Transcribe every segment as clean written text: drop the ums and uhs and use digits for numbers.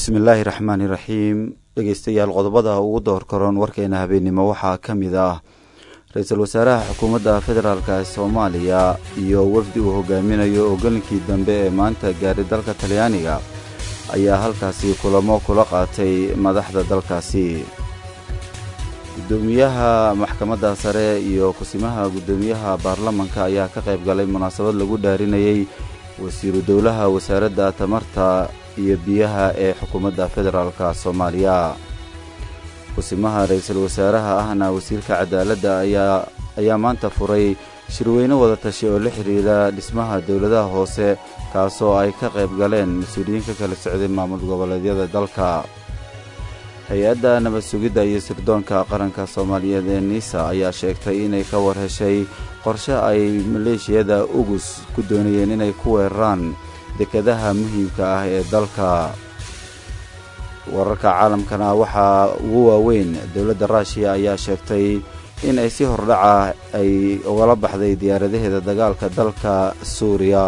bismillaahi raxmaani raxiim. dhegeystayaal qodobada ugu door karoon warkeena habeenimo waxaa ka mid ah ra-iisul wasaaraha xukuumadda federaalk ee Soomaaliya iyo wafdi uu hogaaminayo oo galinkii dambe ee maanta gaaray dalka Talyaaniga ayaa halkaasi kulamo kula qaatay madaxda dalkaasi. gudoomiyaha maxkamadda sare iyo kusimaha gudoomiyaha baarlamaanka ayaa ka qayb galay munaasabad lagu dhaarinayay wasiiru dowlaha wasaaradda tamarta iyo biyaha ee xukuumadda federaalka Soomaaliya. kusimaha ra'iisul wasaaraha ahna wasiirka cadaaladda ayaa maanta furay shirweyne wada tashi oo la xiriira dhismaha dawladaha hoose kaasoo ay ka qayb galeen mas'uuliyiin ka kala socday maamul goboleedyada dalka. hay-adda nabad sugidda iyo sirdoonka qaranka Soomaaliyeed ee NISA ayaa sheegtay inay ka warheshay qorshe ay maleeshiyada ugus ku doonayeen inay ku weeraraan dekadaha muhiimka ah ee dalka. wararka caalamkana waxaa ugu waaweyn dowladda Ruushia ayaa sheegtay in ay si hordhaca ay ugala baxday diyaaradaheeda dagaalka dalka Suuriya.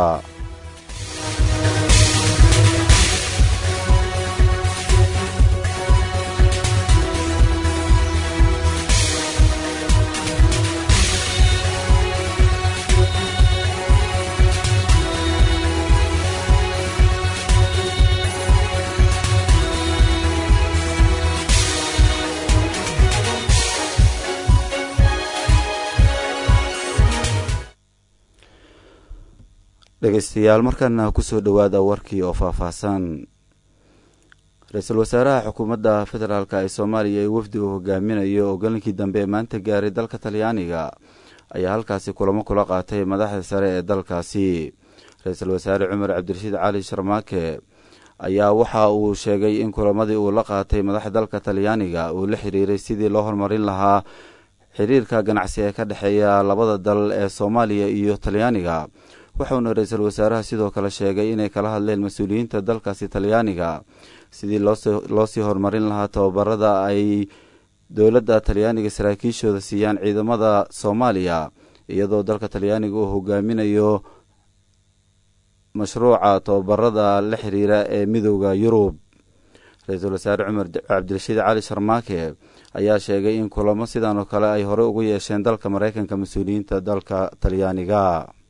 dhegeystayaal markana ku soo dhawaada warkii oo faahfaahsan. ra-iisul wasaaraha xukuumadda federaalk ee Soomaaliya ee wafdi uu hogaaminayo oo galinkii dambe maanta gaaray dalka Talyaaniga ayaa halkaasi kulamo kula qaatay madaxda sare ee dalkaasi. ra-iisul wasaare Cumar Cabdirashiid Cali Sharmaake ayaa waxa uu sheegay in kulamadii uu la qaatay madaxda dalka Talyaaniga uu la xiriiray sidii loo horumarin lahaa xiriirka ganacsi ee ka dhaxeeya labada dal ee Soomaaliya iyo Talyaaniga. waxaana ra-iisul wasaaraha sidoo kale sheegay inay kala hadleen mas'uuliyiinta dalkaasi Talyaaniga sidii loo sii horumarin lahaa tababarada ay dowladda Talyaaniga saraakiishooda siiyaan ciidamada Soomaaliya iyadoo dalka Talyaaniga uu hogaaminayo mashruuca tababarada la xiriira ee midowga Yurub. ra-iisul wasaare Cumar Cabdirashiid Cali Sharmaake ayaa sheegay in kulamo sidan oo kale ay hore ugu yeesheen dalka Mareykanka mas'uuliyiinta dalka Talyaaniga.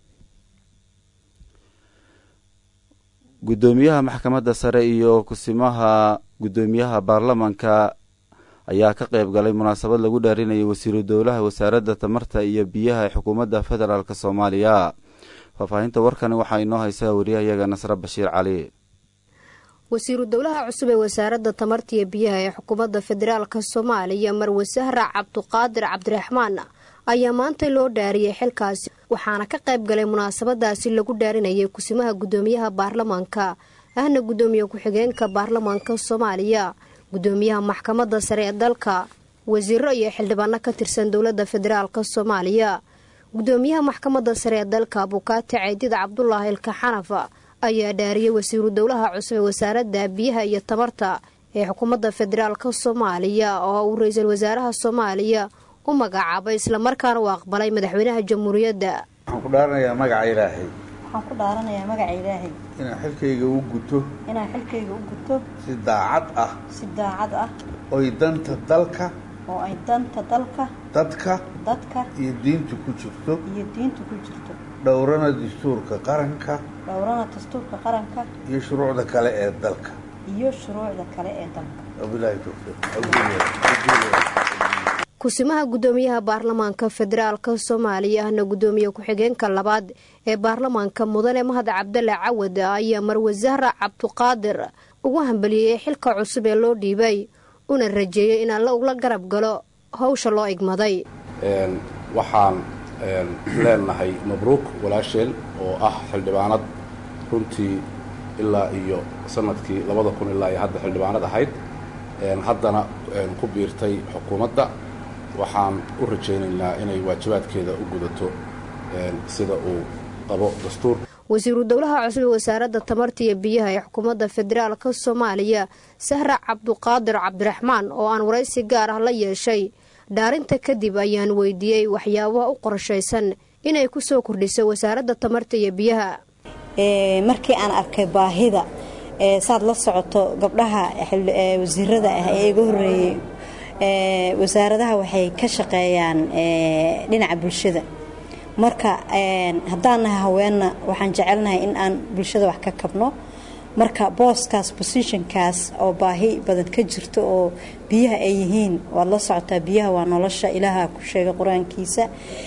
gudoomiyaha maxkamadda sare iyo kusimaha gudoomiyaha baarlamaanka ayaa ka qayb galay munaasabad lagu dhaarinayay wasiiru dowlaha wasaaradda tamarta iyo biyaha ee xukuumadda federaalka Soomaaliya. faahfaahinta warkan waxaa inoo haysaa wariyahayaga Nasra Bashiir Cali. wasiiru dowlaha cusub ee wasaaradda tamarta iyo biyaha ee xukuumadda federaalka Soomaaliya Marwe Sahra Cabduqaadir Cabdiraxmaan ayaa maanta loo dhaariyay xilkaasi waxaana ka qayb galay munaasabadaasi lagu dhaarinayay kusimaha gudoomiyaha baarlamaanka ahna gudoomiye ku-xigeenka baarlamaanka Soomaaliya, gudoomiyaha maxkamadda sare ee dalka, wasiiro iyo xildhibaano ka tirsan dowladda federaalka Soomaaliya. gudoomiyaha maxkamadda sare ee dalka Abukaati Caydid Cabdullaahi Ilkaxanaf ayaa dhaariyay wasiiru dowlaha cusub ee wasaaradda biyaha iyo tamarta ee xukuumadda federaalka Soomaaliya oo uu ra-iisul wasaaraha Soomaaliya u magacaabay isla markaana uu aqbalay madaxweynaha jamhuuriyadda. waxaan ku dhaaranayaa magaca Ilaahay inaan xilkayga u guto si daacad ah oo ay danta dalka dadka iyo diinta ku jirto dhowrana dastuurka qaranka iyo shuruucda kale ee dalka wabillahi tawfiiq. kusimaha gudoomiyaha baarlamaanka federaalka Soomaaliya ahna gudoomiye ku-xigeenka labaad ee baarlamaanka mudane Mahad Cabdalle Cawad ayaa Marwe Sahra Cabduqaadir ugu hambaliyay xilka cusub ee loo dhiibay una rajeeyay in alla ula garab galo hawsha loo igmaday. waxaan leenahay mabruuk walaasheen oo ah xildhibaanad runtii ilaa iyo sanadkii 2000 ilaa iyo hadda xildhibaanad ahayd haddana ku biirtay xukuumadda. waxaan u rajaynaynaa inay waajibaadkeeda u gudato sida uu qabo dastuur. wasiiru dowlaha cusub ee wasaaradda tamarta iyo biyaha ee xukuumadda federaalka Soomaaliya Sahra Cabduqaadir Cabdiraxmaan oo aan waraysi gaar ah la yeeshay dhaarinta kadib ayaan weydiiyay waxyaabaha u qorshaysan inay ku soo kordhiso wasaaradda tamarta iyo biyaha. markii aan arkay baahida saad la socoto gabdhaha wasiirada ah ee iga horeeyay wasaaradaha waxay ka shaqeeyaan dhinaca bulshada marka haddaan nahay haweenna waxaan jecelnahay in aan bulshada wax ka kabno marka booskaas positionkaas oo baahi badan ka jirto oo biyaha ay yihiin waad la socotaa biyaha waa nolosha ilaaha ku sheegay quraankiisa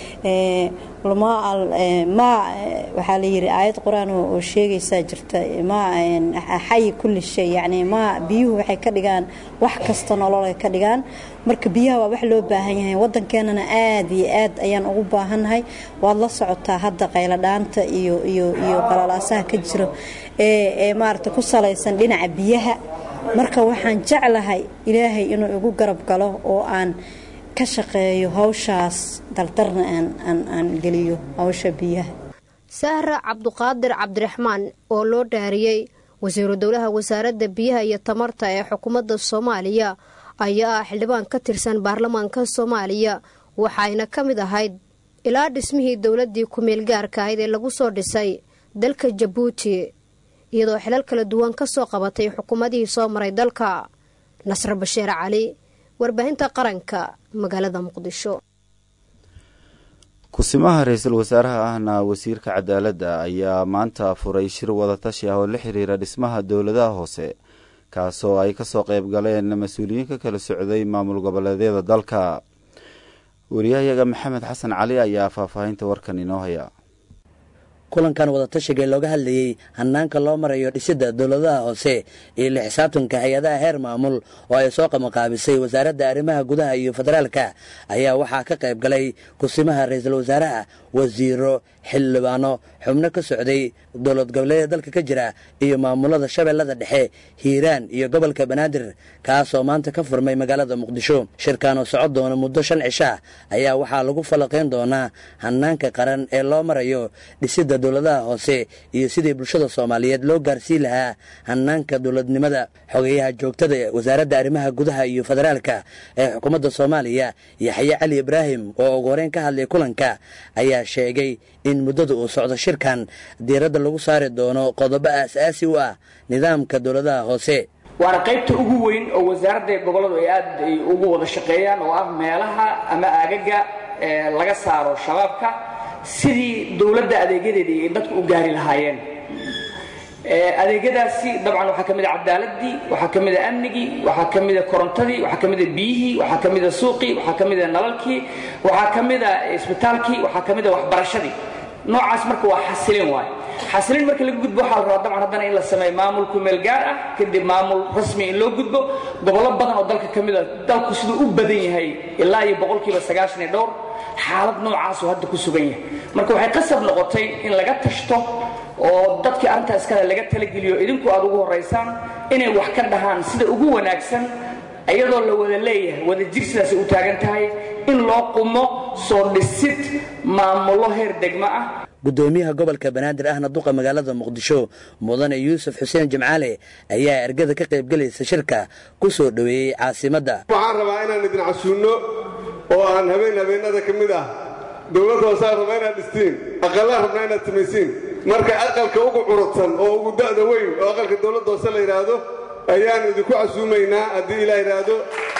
waxaa la yiri aayad quraan oo sheegaysa jirta ma xay kulli shay yani ma biyuhu waxay ka dhigaan wax kasta nolol ay ka dhigaan marka biyaha waa wax loo baahan yahay wadankeenana aad iyo aad ayaan ugu baahanahay waad la socotaa hadda qayla dhaanta iyo qalalaasaha ka jiro ee maarta ku salaysan dhinaca biyaha marka waxaan jeclahay ilaahay inuu igu garab galo oo aan ka shaqeeyo hawshaas daldarna aan geliyo hawsha biyaha Sahra Cabduqaadir Cabdiraxmaan oo loo dhaariyay wasiiru dawlaha wasaaradda biyaha iyo tamarta ee xukuumadda Soomaaliya ayaa xildhibaan ka tirsan baarlamaanka Soomaaliya waxayna kamid ahayd ilaa dhismihii dawladii ku meel gaarka ahayd ee lagu soo dhisay dalka Djibouti iyadoo xilal kala duwan ka soo qabatay xukuumadii soo maray dalka Nasr Bashiir Cali warbaahinta qaranka magaalada Muqdisho kusimaha ra'iisul wasaaraha ahna wasiirka cadaaladda ayaa maanta furay shir wada tashi ah oo la xiriira dhismaha dawladaha hoose kaasoo ay ka soo qayb galeen mas'uuliyiin kala socday maamul goboleedyada dalka wariyahayaga Maxamed Xasan Cali ayaa faahfaahinta warkan inoo haya kulankan wada tashiga looga hadlayay hannaanka loo marayo dhisidda dawladaha hoose iyo la xisaabtanka hay'adaha heer maamul oo ay soo qabanqaabisay wasaaradda arrimaha gudaha iyo federaalka ayaa waxaa ka qayb galay kusimaha ra'iisul wasaaraha wasiiro xildhibaano xubno ka socday dowlad goboleedyada dalka ka jira iyo maamulada shabeellada dhexe hiiraan iyo gobolka banaadir kaasoo maanta ka furmay magaalada muqdisho shirkan oo socod doona muddo 5 cisho ayaa waxaa lagu falaqeyn doonaa hannaanka qaran ee loo marayo dhisidda dawladaha hoose iyo sidii bulshada Soomaaliyeed loo gaarsiin lahaa hannaanka dawladnimada xogeyaha joogtada ee wasaaradda arrimaha gudaha iyo federaalka ee xukuumadda Soomaaliya Yaxya Cali Ibraahim oo ugu horeen ka hadlay kulanka ayaa sheegay in muddada uu socdo shirkan diiradda lagu saari doono qodobo aasaasi u ah nidaamka dawladaha hoose waana qaybta ugu weyn oo wasaaradda goboladu ay aad ugu wada shaqeeyaan oo ah meelaha ama aagaga laga saaro shabaabka sidii dawladda adeegyadeedii ay dadku u gaari lahaayeen adeegyadaasi dabcan waxaa kamid ah cadaaladii waxaa kamid ah amnigii waxaa kamid ah korontadii waxaa kamid ah biyihii waxaa kamid ah suuqii waxaa kamid ah nalalkii waxaa kamid ah isbitaalkii waxaa kamid ah waxbarashadii noocaas marka waa xasilin waay xasilin marka laga gudbo waxaa la rabaa dabcan haddana in la sameeyo maamulku meel gaar ah kadib maamul rasmi in loo gudbo gobollo badan oo dalka kamid ah dalku siduu u badan yahay ilaa iyo 90% dhowr xaalad noocaas oo hadda ku sugan yahay marka waxay qasab noqotay in laga tashto oo dadkii arintaas kale laga talageliyo idinku aad ugu horeysaan inay wax ka dhahaan sida ugu wanaagsan ayadoo la wada leeyahay wada jirsidaas u taagan tahay in loo qumo soo dhisid maamulo heer degmo ah gudoomiyaha gobolka banaadir ahna duqa magaalada muqdisho mudane yuusuf xuseen jimcaale ayaa ergada ka qayb galaysa shirka ku soo dhaweeyay caasimadda waxaan rabaa inaan idin casuuno oo aan habeenada ka mid ah dawladda hoose rabaa inaad dhistiin aqalaa rabnaa inaad samaysiin marka aqalka ugu curudsan oo ugu da'da weyn oo aqalka dawladda hoose la yidhaahdo ayaan idinku casuumaynaa haddii ilaa yidhaahdo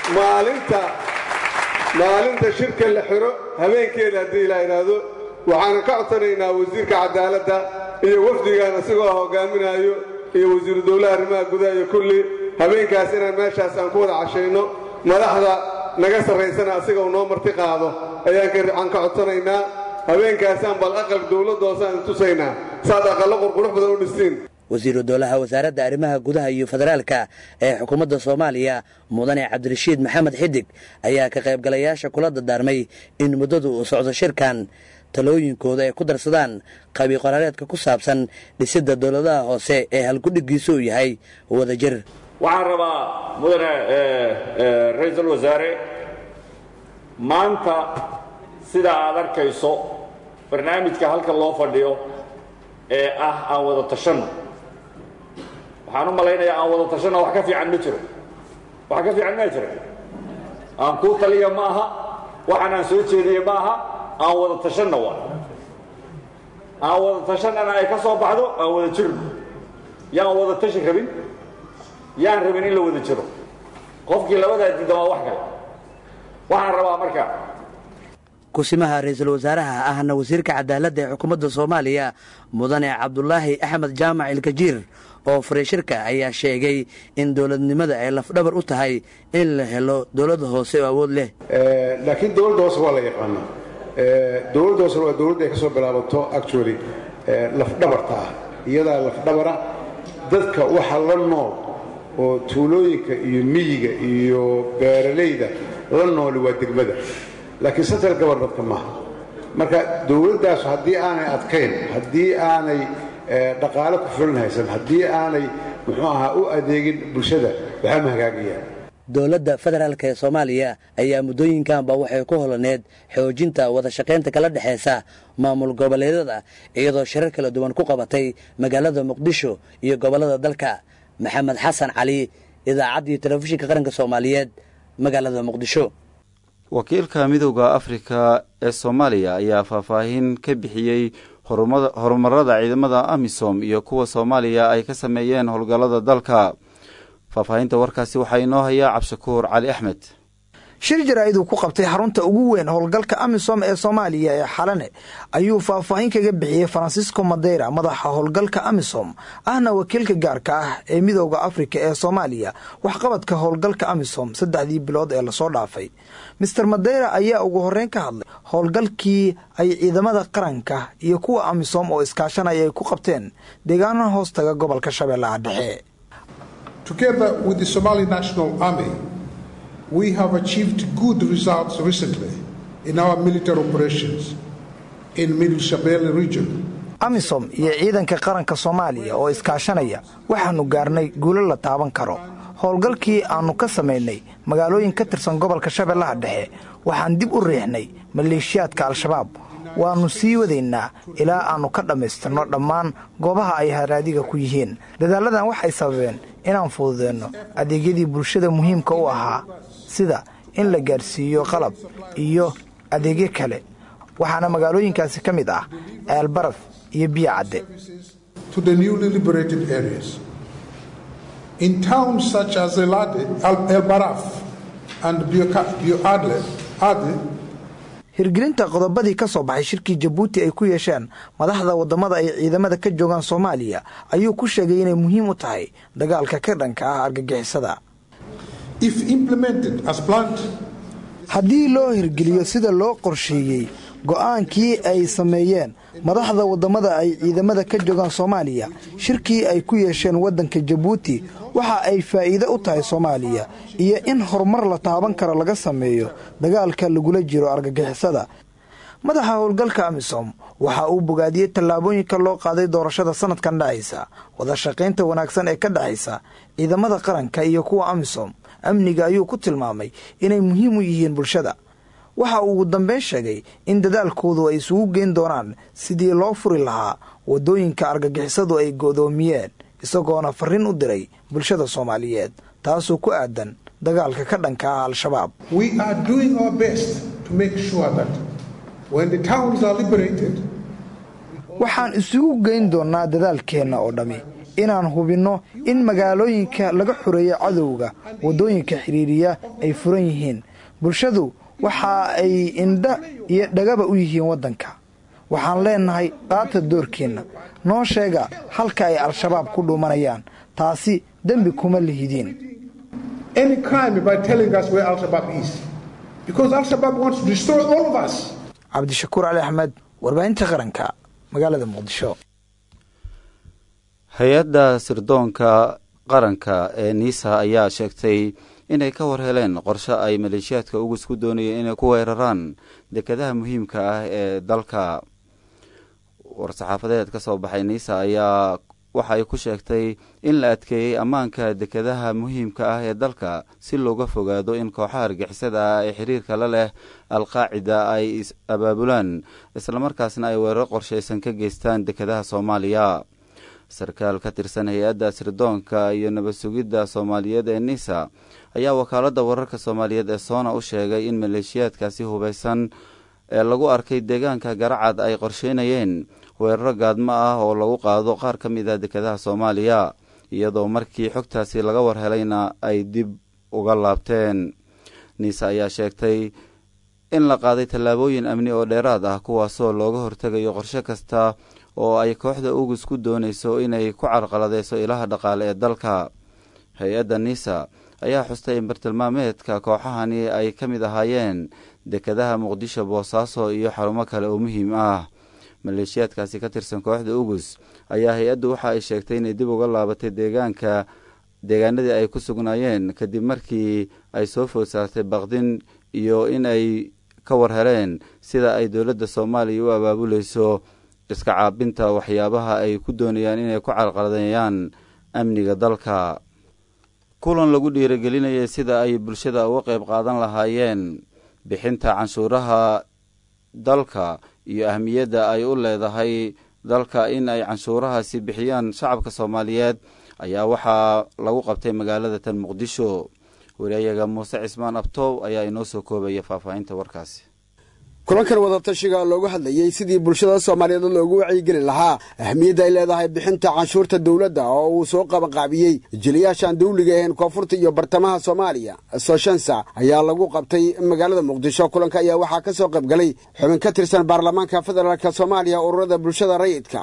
maalinta shirka la xiro habeenkeeda haddii ilaa yidhaahdo waxaana ka codsanaynaa wasiirka cadaaladda iyo wafdigan isagoo hogaaminayo iyo wasiiru dawlaha arrimaha gudaha iyo kulli habeenkaas inaan meeshaas aan ku wada cashayno madaxda naga sarraysana asiga uu noo marti qaado ayaan ka codsanaynaa habeenkaasaan bal aqal dawladda hoosaan tusaynaa saad aqallo qurqurux badan u dhistiin wasiiru dawlaha wasaaradda arrimaha gudaha iyo federaalka ee xukuumadda Soomaaliya mudane Cabdirashiid Maxamed Xidig ayaa ka qaybgalayaasha kula dardaarmay in muddadu uu socdo shirkan talooyinkooda ay ku darsadaan qabi qarareedka ku saabsan dhisidda dawladaha hoose ee halgudhigiisu yahay wadajir waxaan rabaa mudane ra'iisul wasaare maanta sida aad arkayso barnaamijka halka loo fadhiyo ee ah aan wada tashanno waxaan u malaynayaa aan wada tashanno wax ka fiican ma jiro wax ka fiican ma jiro aan ku taliya ma aha waxaan aan soo jeediye ma aha aan wada tashanno waa aan wada tashanana ay ka soo baxdo aan wada jirno yaan wada tashi rabin yaan rabin in la wada jiro qofkii labadaa diidan waa wax kale waxaan rabaa marka kusimaha ra'iisul wasaaraha ahna wasiirka cadaaladda ee xukuumadda Soomaaliya mudane Cabdullaahi Axmed Jaamac Ilkajiir oo fariishirka ayaa sheegay in dawladnimada ay lafdhabar u tahay in la helo dawlad hoose oo awood leh laakiin dawladda hoose waa la yaqaanaa dawladda hoose waa dawladda ay ka soo bilaabato actually lafdhabarta ah iyadaa lafdhabara dadka waxa la nool oo tuulooyinka iyo miyiga iyo beeralayda la nool waa degmada laakiin central government maaha marka dawladdaas haddii aanay adkayn haddii aanay dhaqaale ku fulan haysan haddii aanay muxuu ahaa u adeegin bulshada waxaa ma hagaagayaan dowladda federaalk ee Soomaaliya ayaa muddooyinkanba waxay ku holaneed xoojinta wada shaqaynta kala dhaxaysa maamul goboleedyada iyadoo shirar kala duwan ku qabatay magaalada Muqdisho iyo gobolada dalka Maxamed Xasan Cali idaacadda telefishinka qaranka Soomaaliyeed magaalada Muqdisho wakiilka midowga Afrika ee Soomaaliya ayaa faahfaahin ka bixiyay horumarada ciidamada AMISOM iyo kuwa Soomaaliya ay ka sameeyeen howlgallada dalka faahfaahinta warkaasi waxaa inoo haya Cabshakuur Cali Axmed shir jaraa'id ku qabtay xarunta ugu weyn howlgalka AMISOM ee Soomaaliya ee Xalane ayuu faahfaahin kaga bixiyay Francisco Madeira madaxa howlgalka AMISOM ahna wakiilka gaarka ah ee midowga Afrika ee Soomaaliya waxqabadka howlgalka AMISOM 3 bilood ee la soo dhaafay Mr Madeira ayaa ugu horeyn ka hadlay howlgalkii ay ciidamada qaranka iyo kuwa AMISOM oo iskaashanaya ay ku qabteen deegaano hoostaga gobolka Shabeellaha Dhexe Together with the Somali National Army, we have achieved good results recently in our military operations in Middle Shabelle region. AMISOM iyo ciidanka qaranka Soomaaliya oo iskaashanaya waxaanu gaarnay guulo la taaban karo. Howlgalkii aanu ka sameynay magaalooyin ka tirsan gobolka Shabeellaha Dhexe waxaan dib u riixnay maleeshiyaadka Al-Shabaab. waanu sii wadaynaa ilaa aanu ka dhamaystirno dhammaan goobaha ay haraadiga ku yihiin. Dadaaladan waxay sababeen inaan fududeyno adeegyadii bulshada muhiimka u ahaa sida in la gaarsiiyo qalab iyo adeegyo kale waxaana magaalooyinkaasi ka mid ah Eelbaraf iyo Biyacadde. To the newly liberated areas in towns such as Eelbaraf and Biyacadde hirgelinta qodobadii ka soo baxay shirkii Djibouti ay ku yeesheen madaxda wadamada ay ciidamada ka joogan Soomaaliya ayuu ku sheegay inay muhiim u tahay dagaalka ka dhanka ah argagixisada. If implemented as planned, haddii loo hirgeliyo sida loo qorsheeyay go'aankii ay sameeyeen madaxda wadamada ay ciidamada ka joogan Soomaaliya shirkii ay ku yeesheen wadanka Djibouti waxa ay faa'iido u tahay Soomaaliya iyo in horumar la taaban karo laga sameeyo dagaalka lagula jiro argagixisada. madaxa howlgalka AMISOM waxa uu bogaadiyay tallaabooyinka loo qaaday doorashada sanadkan dhacaysa wada shaqaynta wanaagsan ee ka dhaxaysa ciidamada qaranka iyo kuwa AMISOM amniga ayuu ku tilmaamay inay muhiim u yihiin bulshada. waxa uu ugu dambeyn sheegay in dadaalkoodu ay isugu geyn doonaan sidii loo furi lahaa wadooyinka argagixisadu ay go'doomiyeen isagoona fariin u diray bulshada Soomaaliyeed taasoo ku aadan dagaalka ka dhanka ah Al-Shabaab. We are doing our best to make sure that when the towns are liberated waxaan isugu geyn doonaa dadaalkeena oo dhami inaan hubinno in magaalooyinka laga xureeyo cadowga wadooyinka xiriiriya ay furan yihiin. bulshadu waxa ay indha iyo dhagaba u yihiin wadanka. waxaan leenahay qaata doorkeena noo sheega halka ay Al-Shabaab ku dhuumanayaan taasi dambi kuma lihidin. Any crime by telling us where Al-Shabaab is because Al-Shabaab wants to destroy all of us. Cabdishakuur Cali Axmed warbaahinta qaranka magaalada Muqdisho. hay-adda sirdoonka qaranka ee NISA ayaa sheegtay inay ka warheleen qorshe ay maleeshiyaadka ugu isku doonayeen inay ku weeraraan dekedaha muhiimka ah ee dalka. war-saxaafadeed ka soo baxay NISA ayaa waxa ay ku sheegtay in la adkeeyay ammaanka dekedaha muhiimka ah ee dalka si looga fogaado in kooxaha argixisada ah ee xiriirka la leh Al-Qaacida ay abaabulaan isla markaasna ay weerar qorsheysan ka geystaan dekedaha Soomaaliya. sarkaal ka tirsan hay-adda sirdoonka iyo nabad sugidda Soomaaliyeed ee NISA ayaa wakaaladda wararka Soomaaliyeed ee Soona u sheegay in maleeshiyaadkaasi hubeysan ee lagu arkay deegaanka Garacad ay qorsheynayeen weeraro gaadmo ah oo lagu qaado qaar ka mid ah dekedaha Soomaaliya. iyadoo markii xogtaasi laga warhelayna ay dib uga laabteen. niisa ayaa sheegtay in la qaaday tallaabooyin amni oo dheeraad ah kuwaasoo looga hortegayo qorshe kasta oo ay kooxda ugus ku doonayso inay ku carqaladeyso ilaha dhaqaale ee dalka. hay-adda niisa ayaa xustay in bartilmaameedka kooxahani ay ka mid ahaayeen dekedaha muqdisho, boosaaso iyo xarumo kale oo muhiim ah. maleeshiyaadkaasi ka tirsan kooxda ugus ayaa hay-addu waxa ay sheegtay inay dib uga laabatay deegaanadii ay ku sugnaayeen kadib markii ay soo food saartay baqdin iyo in ay ka war heleen sida ay dowladda soomaaliya u abaabuleyso iska caabinta waxyaabaha ay ku doonayaan inay ku carqaladeeyaan amniga dalka. kulan lagu dhiirigelinayay sida ay bulshada uga qayb qaadan lahaayeen bixinta canshuuraha dalka iyo ahmiyadda ay u leedahay dalka in ay canshuurahaasi bixiyaan shacabka Soomaaliyeed ayaa waxaa lagu qabtay magaalada tan Muqdisho. wariyaha Muuse Cismaan Abtoow ayaa inoo soo koobaya faahfaahinta warkaasi. kulankan wadatashiga looga hadlayay sidii bulshada Soomaaliyeed loogu wacyigelin lahaa ahmiyadda ay leedahay bixinta canshuurta dawladda oo uu soo qabanqaabiyey jiliyaashan dawliga ee koonfurta iyo bartamaha Soomaaliya Soshansa ayaa lagu qabtay magaalada Muqdisho. kulanka ayaa waxaa ka soo qayb galay xubin ka tirsan baarlamaanka federaalka Soomaaliya, ururada bulshada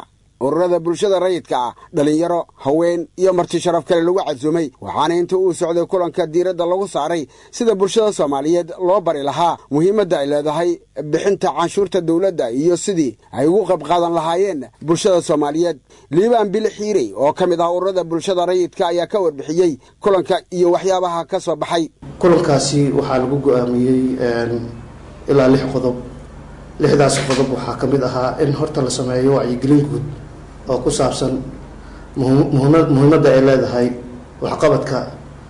rayidka dhalinyaro, haween iyo marti sharaf kale lagu casuumay. waxaana inta uu socday kulanka diiradda lagu saaray sida bulshada Soomaaliyeed loo bari lahaa muhiimadda ay leedahay bixinta canshuurta dawladda iyo sidii ay ugu qayb qaadan lahaayeen bulshada Soomaaliyeed. Liibaan Bile Xiirey oo ka mid ah ururada bulshada rayidka ayaa ka warbixiyey kulanka iyo waxyaabaha ka soo baxay. kulankaasi waxaa lagu go'aamiyey ilaa 6 qodob. 6daas qodob waxaa ka mid ahaa in horta la sameeyo wacyigelin guud oo ku saabsan muhiimadda ay leedahay waxqabadka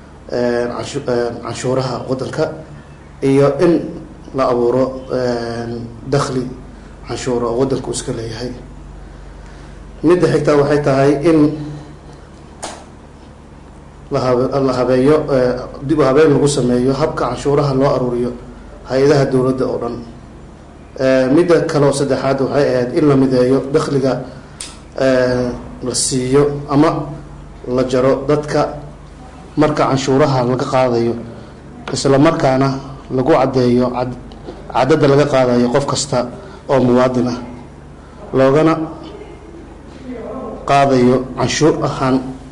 canshuuraha waddanka iyo in la abuuro dakhli canshuur oo waddanku iska leeyahay. midda xigta waxay tahay in la habeeyo dib u habeyn lagu sameeyo habka canshuuraha loo aruuriyo hay-adaha dowladda oo dhan. midda kale oo saddexaad waxay ahayd in la mideeyo dakhliga la siiyo ama la jaro dadka marka canshuuraha laga qaadayo, isla markaana lagu caddeeyo cadadda laga qaadayo qof kasta oo muwaadin ah, loogana qaadayo canshuur ahaan.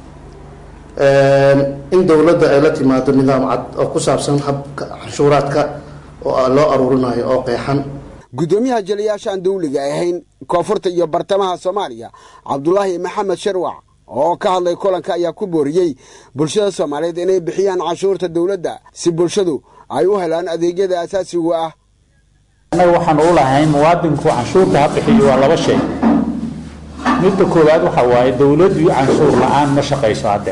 in dowladda ay la timaado nidaam cad oo ku saabsan habka canshuuraadka oo loo aruurinayo oo qeexan. gudoomiyaha jaliyaashan dawliga ahayn koonfurta iyo bartamaha Soomaaliya Cabdullaahi Maxamed Sharwac oo ka hadlay kulanka ayaa ku booriyey bulshada Soomaaliyeed inay bixiyaan canshuurta dawladda si bulshadu ay u helaan adeegyada aasaasiga ah. waxaan u lahayn muwaadinku canshuurta ha bixiyo waa laba shay. midda koowaad waxa waaye dawladdu canshuur la'aan ma shaqayso hadda.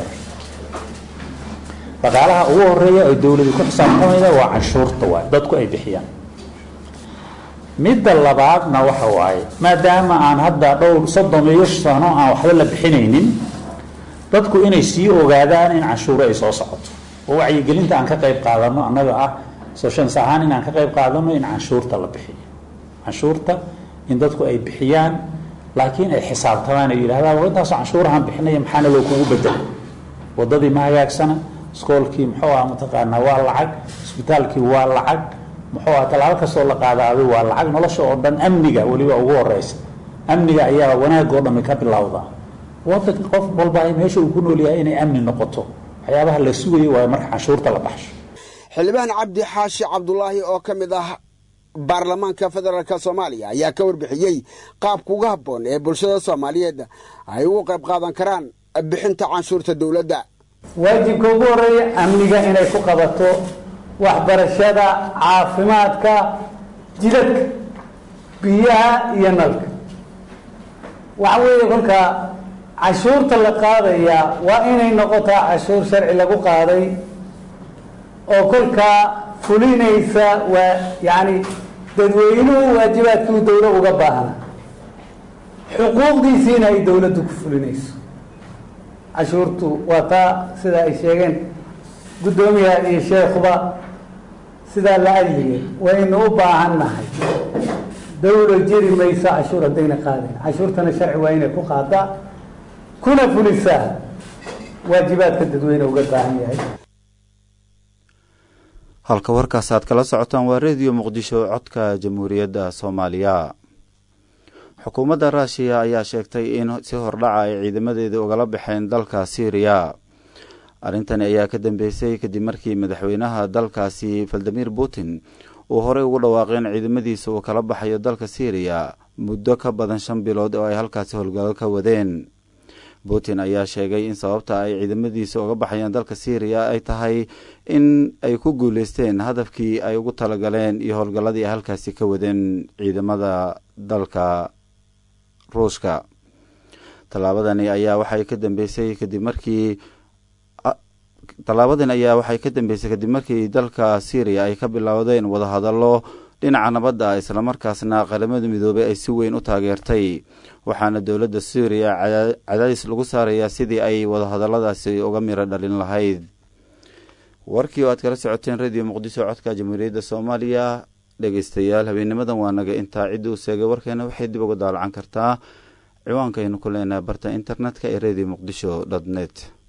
dhaqaalaha ugu horeeya ay dawladdu ku xisaabtamayda waa canshuurta waa dadku ay bixiyaan. midda labaadna waxa waaye maadaama aan hadda dhowr 30 sano aan waxba la bixinaynin, dadku inay sii ogaadaan in canshuur ay soo socoto oo wacyigelinta aan ka qayb qaadano annaga ah Soshansa ahaan in aan ka qayb qaadano in canshuurta la bixiyo. canshuurta in dadku ay bixiyaan laakiin ay xisaabtamaan ay yiraahdaan intaas canshuurahan bixinaya maxaana loo kugu bedelay, wadadii ma hagaagsana, iskoolkii muxuu ah mataqaanaa waa lacag, isbitaalkii waa lacag, muxuu ah talaabo kastoo la qaadaaday waa lacag. nolosha oo dhan amniga waliba ugu horeysa, amniga ayaa wanaag oo dhan ka bilowda. waddanka qof walba ay meesha uu ku nool yahay inay amni noqoto waxyaabaha la sugayo waa marka canshuurta la baxsho. xildhibaan Cabdi Xaashi Cabdullaahi oo ka mid ah baarlamaanka federaalka Soomaaliya ayaa ka warbixiyey qaabka ugu habboon ee bulshada Soomaaliyeed ay ugu qayb qaadan karaan bixinta canshuurta dawladda. waajibka ugu horeeya amniga inay ku qabato waxbarashada, caafimaadka, jidadka, biyaha iyo nalka. waxa weeye kolka canshuurta la qaadaya waa inay noqotaa canshuur sharci lagu qaaday oo kolka fulinaysa waa yani dadweynuhu waajibaadkii dawladda uga baahna, xuquuqdiisiina ay dawladdu ku fulinayso. canshuurtu waa taa sida ay sheegeen gudoomiyaha iyo sheekhuba sidaa la adligay waynu u baahannahay. dawlad jiri mayso canshuur haddayna qaadin. canshuurtana sharci waa inay ku qaadaa kuna fulisaa. waajibaadka dadweyne uga baahan yahay. halka warkaas aad kala socotaan waa radio muqdisho codka jamhuuriyadda Soomaaliya. xukuumadda Ruushia ayaa sheegtay in si hordhaca ay ciidamadeeda ugala baxeen dalka Syria. arintani ayaa ka dambeysay kadib markii madaxweynaha dalkaasi Vladimir Putin uu horey ugu dhawaaqeen ciidamadiisa uu kala baxayo dalka Syria muddo ka badan 5 bilood oo ay halkaasi howlgal ka wadeen. Putin ayaa sheegay in sababta ay ciidamadiisa uga baxayaan dalka Syria ay tahay in ay ku guuleysteen hadafkii ay ugu talagaleen iyo howlgalladii ay halkaasi ka wadeen ciidamada dalka Ruushka. Tallaabadani ayaa waxay ka dambeysay kadib markii dalka Syria ay ka bilowdeen wadahadallo dhinaca nabadda isla markaasna qaramada midoobay ay si weyn u taageertay, waxaana dowladda Syria cadaadis lagu saarayaa sidii ay wadahadalladaasi uga miro dhalin lahayd. warkii oo aad kala socoteen radio muqdisho codka jamhuuriyadda Soomaaliya dhageystayaal habeennimadan waa naga intaa. cid uu sheegay warkeena waxay dib uga daalacan kartaa ciwaankaynu ku leenahay barta internetka ee radiomuqdisho.net.